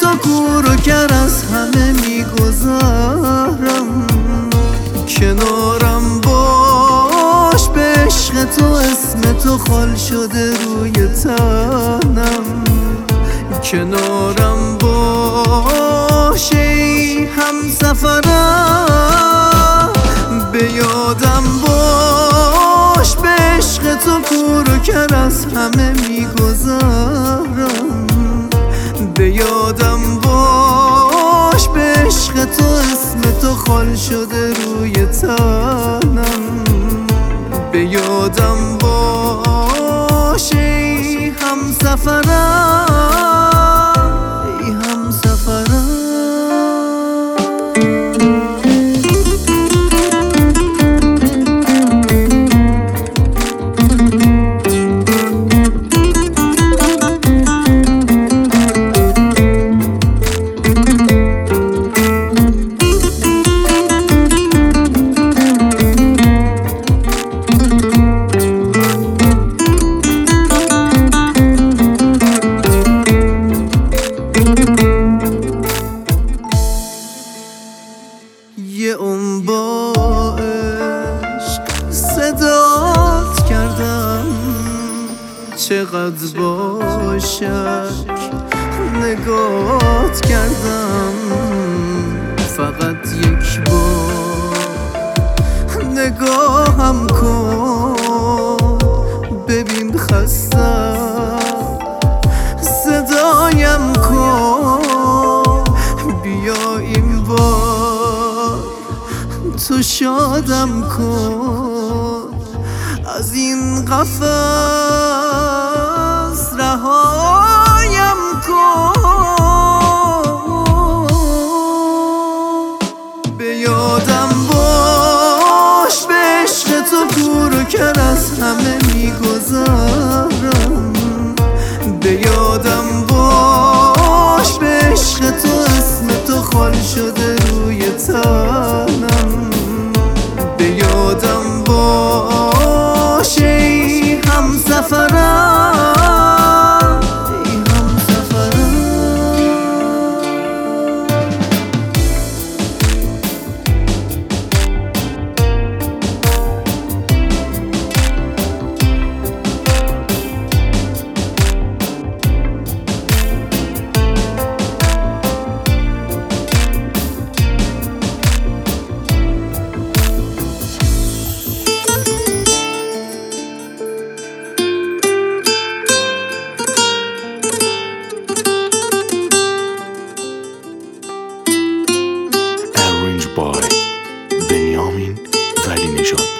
تو کور و کر از همه میگذارم، کنارم باش به عشق تو، اسم تو خال شده روی تنم. کنارم باش ای همسفرم، به یادم باش به عشق تو کور و کر از همه میگذارم. به یادم باش به عشق تو، اسم تو خال شده روی تنم. به یادم باش ای همسفرم، ای همسفرم. یه اون با عشق صدات کردم، چقدر با شک نگات کردم. فقط یک بار نگاهم کن، ببین خستم صدایم کن. بیا این بار تو شادم کن، از این قفس رهایم کن. به یادم باش به عشق تو کور و کر از همه میگذارم. به یادم باش به عشق تو، اسم تو خال شده روی تنم. به یادم باش ای همسفرم، ای همسفرم. Arranged by Benjamin Vali Nejad.